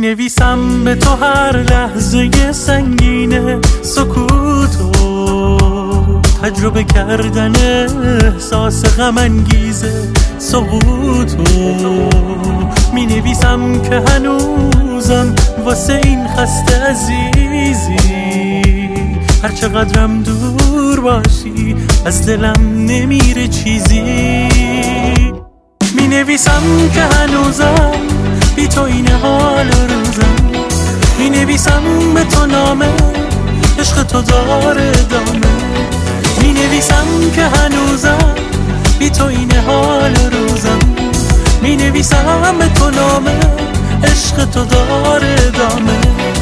نویسم به تو هر لحظه سنگینه سکوتو تجربه کردن احساس غم انگیزه سقوطو می نویسم که هنوزم واسه این خسته عزیزی هر چقدرم دور باشی از دلم نمیره چیزی می نویسم که هنوزم بی تو این حال روزم می نویسم به تو نامه عشق تو داره دامه می نویسم که هنوزم بی تو این حال روزم می نویسم به تو نامه عشق تو داره دامه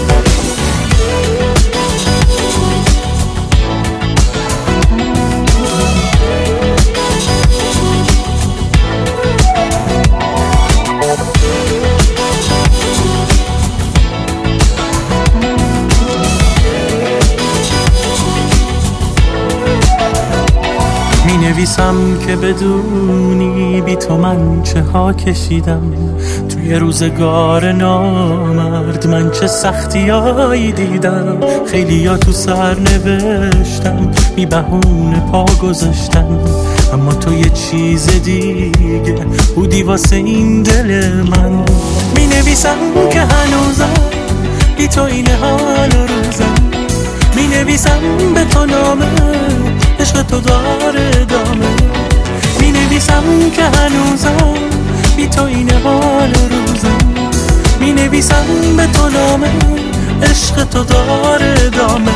نویسم که بدونی بی تو من چه ها کشیدم توی روزگار نامرد من چه سختیایی دیدم خیلی ها تو سر نوشتم بی بهونه پا گذاشتم اما تو یه چیز دیگه بودی واسه این دل من می نویسم که هنوزم بی تو این حال روزم می نویسم به تو نامه عشق تو داره دامه می نویسم که هنوزم بی تو این حال روزم می نویسم به تو نامه عشق تو داره دامه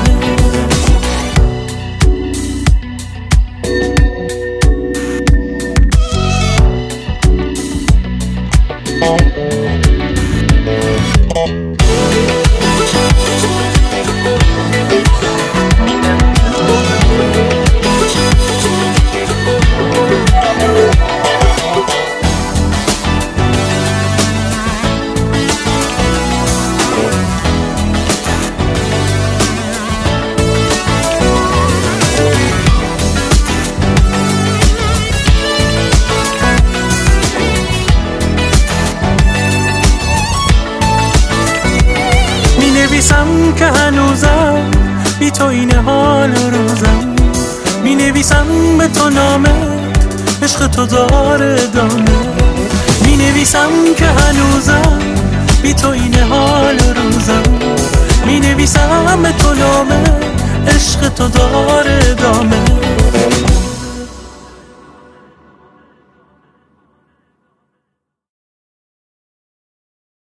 نویسم که هنوزم بی تو این حال روزم می نویسم به تو نامه عشق تو داره دامه می نویسم که هنوزم بی تو این حال روزم می نویسم به تو نامه عشق تو داره دامه